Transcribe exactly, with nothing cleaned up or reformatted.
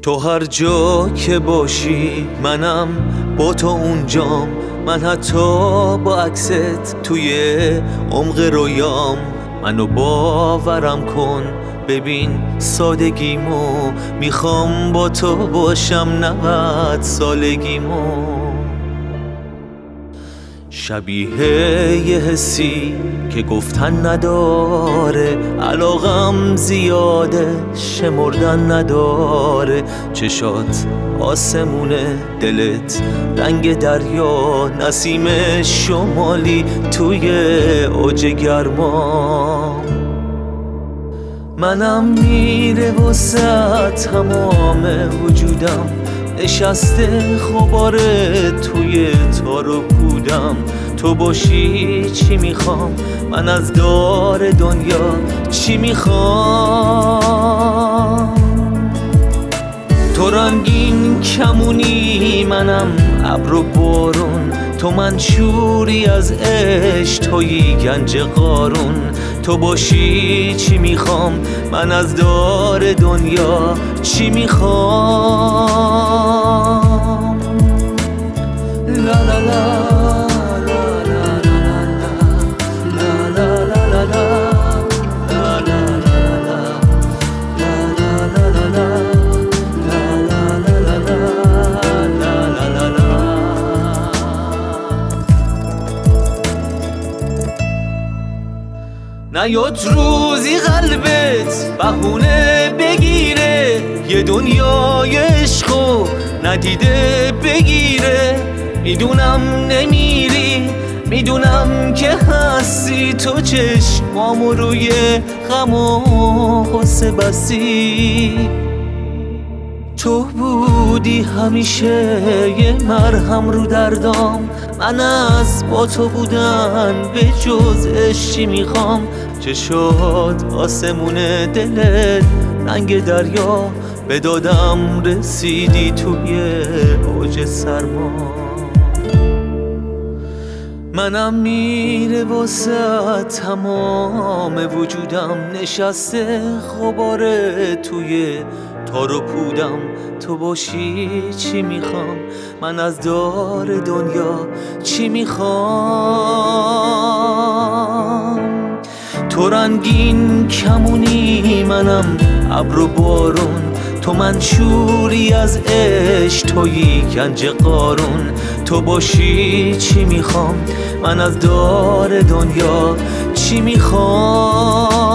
تو هر جا که باشی منم با تو اونجام، من حتی با عکست توی عمق رویام. منو باورم کن ببین سادگیمو، میخوام با تو باشم نود سالگیمو. شبیه یه حسی که گفتن نداره، علاقم زیاده شمردن نداره. چشات آسمونه، دلت رنگ دریا، نسیم شمالی توی اوج گرما. منم میره واسه تمام وجودم، نشسته خباره توی تار و پودم. تو باشی چی میخوام من از دار دنیا، چی میخوام؟ تو رنگین کمونی منم ابر و بارون، تو منشوری از عشق تویی گنج قارون. تو باشی چی میخوام من از دار دنیا، چی میخوام؟ لا لا لا نیاد روزی قلبت بهونه بگیره، یه دنیای عشقو ندیده بگیره. میدونم نمیری، میدونم که هستی، تو چشمامو روی غم و غصه بستی. تو بودی همیشه یه مرهم رو دردام، من از با تو بودن به جز عشقی میخوام. چشات آسمونه، دلت رنگ دریا، به دادم رسیدی توی اوج سرما. منم میره واسه تمام وجودم، نشسته غباره توی تار و پودم. تو باشی چی میخوام من از دار دنیا، چی میخوام؟ تو رنگین کمونی منم ابر و بارون، تو منشوری از عشق تویی گنج قارون. تو باشی چی میخوام من از دار دنیا، چی میخوام؟